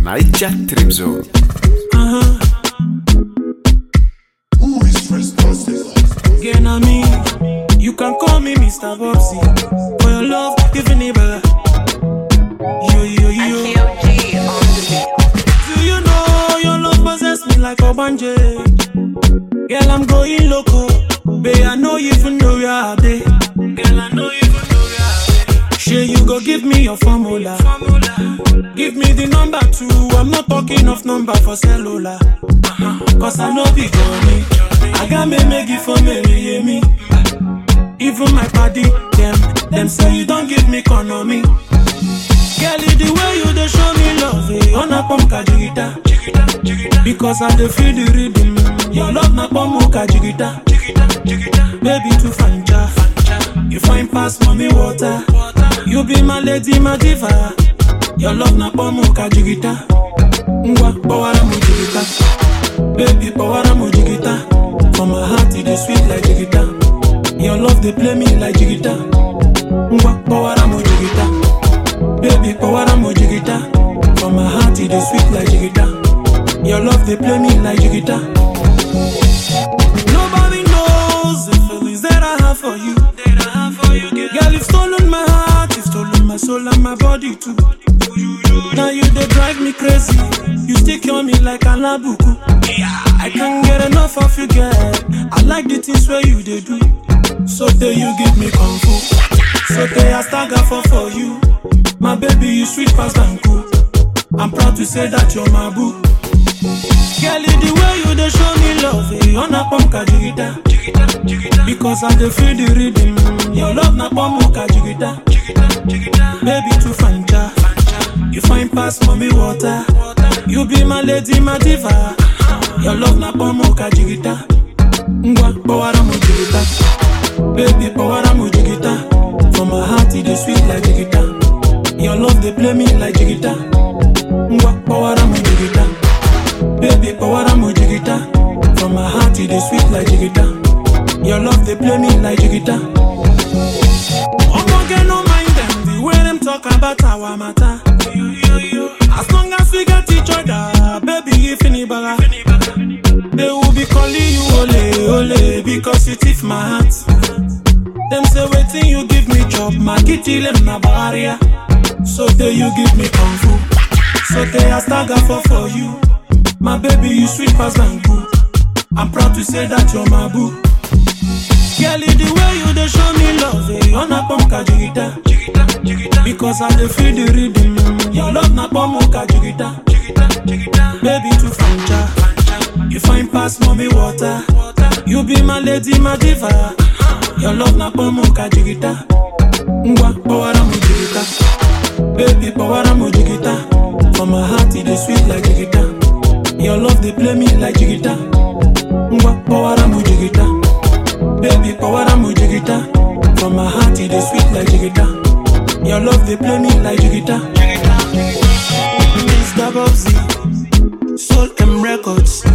Naija Trip Zone. Who is responsible? Again, I mean, you can call me Mr. Bobsy. For your love, giving it back. Yo. Do you know your love possess me like a banje? Girl, I'm going loco. Babe, I know you even know where I be. Girl, I know you even know where I be. Sure, you go give me your formula. Give me the number too. I'm not talking of number for cellular. Cause I know big money. I got me make it for me. Even my body, them say you don't give me economy. Girl, the way you dey show me love, on a pump kajigita. Because I dey feel the rhythm. Your love na pump kajigita. Baby too fanja. You find past mommy water. You be my lady, my diva. Your love na pump kajigita. Ngwa powara mujigita. Baby powara mujigita. For my heart it is sweet like jigita. Your love they play me like jigita. Ngwa powara mujigita. Baby powara mujigita. For my heart it is sweet like jigita. Your love they play me like jigita. Nobody knows the feelings that I have for you. Girl, you've stolen my heart, you've stolen my soul and my body too. Now you they drive me crazy. You stick on me like a labuku. I can't get enough of you, girl. I like the things where you they do. So there you give me kung fu. So there I stagger for you. My baby, you sweet past and cool. I'm proud to say that you're my boo. Girl, the way you they show me love, on a pump kajigita. Because I dey feel the rhythm. Your love na pump kajigita. Baby too fanja. You find past mommy water. You be my lady, my diva. Your love na pump kajigita. Ngwa powara mujigita. Baby powara mujigita. For my heart it is sweet like jigita. Your love they play me like jigita. Ngwa powara mujigita. Baby powara mujigita. For my heart it is sweet like jigita. Your love they play me like jigita. Omoge no mind them the way them talk about our matter. As long as we got each other, baby if anybody, they will be calling you ole because you thief my heart. Them say waiting you give me job, my kitty them na barrier. So there you give me kung fu. So there I stagger for you. My baby you sweet past and cool. I'm proud to say that you're my boo. Girl, the way you dey show me love, on a pump kajigita. Because I dey feel the rhythm. Your love na pump kajigita. Baby too fanja. You find past mommy water. You be my lady, my diva. Your love na pump kajigita. Ngwa powara mujigita. Baby powara mujigita. For my heart it is sweet like jigita. Your love they play me like jigita. Ngwa powara mujigita. Baby powara mujigita. For my heart it is sweet like jigita. Your love they play me like jigita. Mr. Bobsy, Soul M Records.